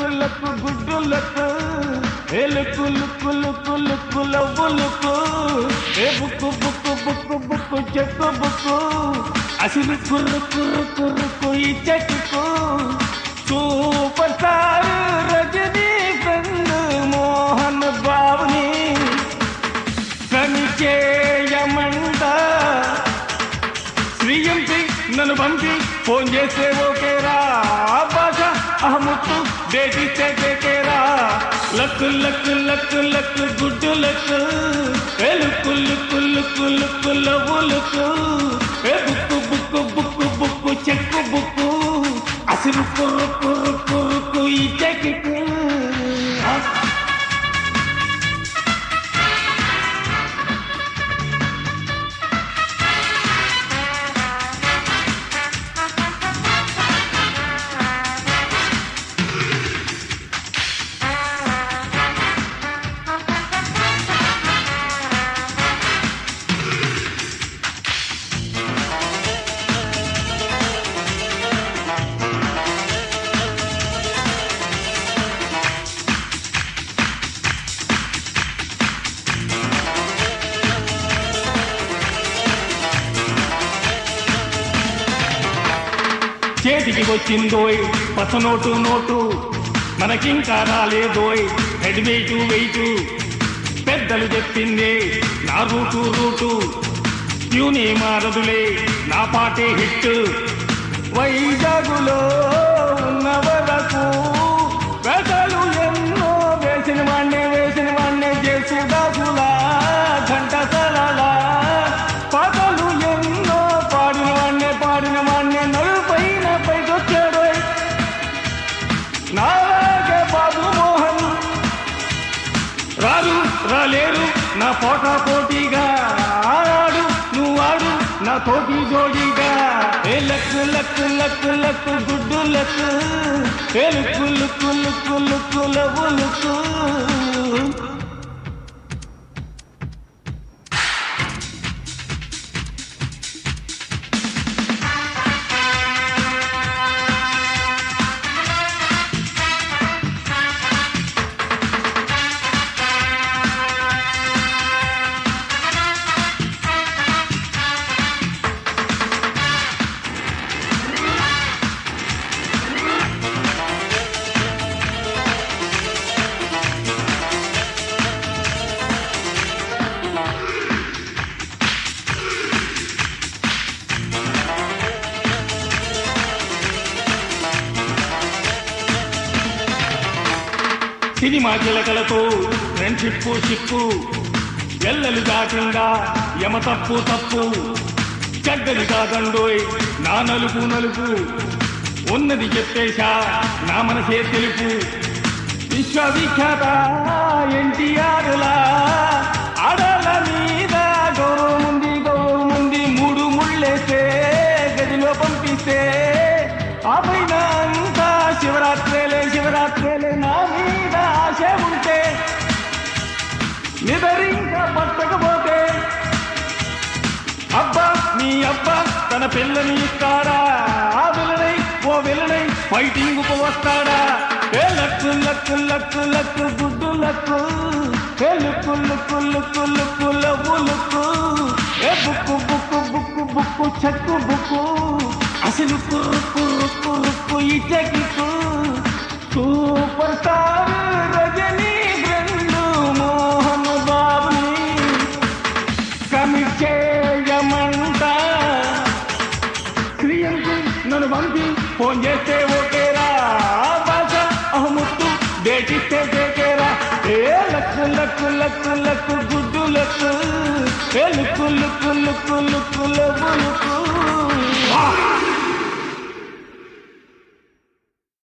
luck good luck ఏ look look look look love look ఏ book book book book cheque book అసలు కుర్రు కుర్రు కుర్రుకు ఈ cheque super star Rajini friend Mohan బాబుని చేయమంట శ్రీయంతి నన్ను పంపి ఫోన్ చేస్తే ఓకేరా భాష అహముత్తు దేశిస్తే కేకేరా luck luck luck luck good luck ఏ look look look look love look ఏ book book book book cheque book అసలు కుర్రు కుర్రు కుర్రుకు ఈ చెక్కు చేతికి వచ్చిందోయ్ పచ్చ నోటు నోటు మనకింకా రాలేదోయ్ హెడ్ వెయిటు వెయిటు పెద్దలు చెప్పిందే నా రూటు రూటు ట్యూనే మారదులే నా పాటే హిట్ వైజాగులో ఉన్న వరకు వేటలు ఎన్నో వేసిన వాణ్ణే చేసుదాసులా గంట సలాలా పాటలు ఎన్నో పాడిన వాణ్ణే నలుపైన పైకొచ్చాడు నాలాగే బాబు మోహన్ రాలేరు నా పోటీగా ఆడు నువ్వు ఆడు నా తోటి జోడిగా ఏ luck luck luck luck good luck ఏ look look look look love look cinema చిలకలతో ఫ్రెండ్షిప్పు షిప్పు ఎల్లలు కాకుండా యమ తప్పు తప్పు చెడ్డది కాదండోయ్ నా నలుపు నలుపు ఉన్నది చెప్పేశా నా మనసే తెలుపు విశ్వవిఖ్యాత ఎన్టీఆర్లా ఆడల మీద గౌరవం ఉంది మూడు ముళ్ళేస్తే గదిలో పంపిస్తే ఆ పైన అంతా శివరాత్రేలే నా మీద ఆశ ఉంటే నిదరింకా పట్టకపోతే అబ్బా నీ అబ్బా తన పిల్లని ఇస్తాడా ఆ విలనై ఫైటింగ్ వస్తాడా ఏ luck luck luck luck good luck ఏ look look look look love look ఏ book book book book cheque book అసలు కుర్రు కుర్రు కుర్రుకు ఈ cheque super star Rajini friend Mohan బాబుని కమిట్ చేయమంట శ్రీయంతి నన్ను పంపి ఫోన్ చేస్తే ఓకేరా భాష అహముత్తు దేశిస్తే కేకేరా ఏ luck luck luck luck good luck ఏ look look look look love look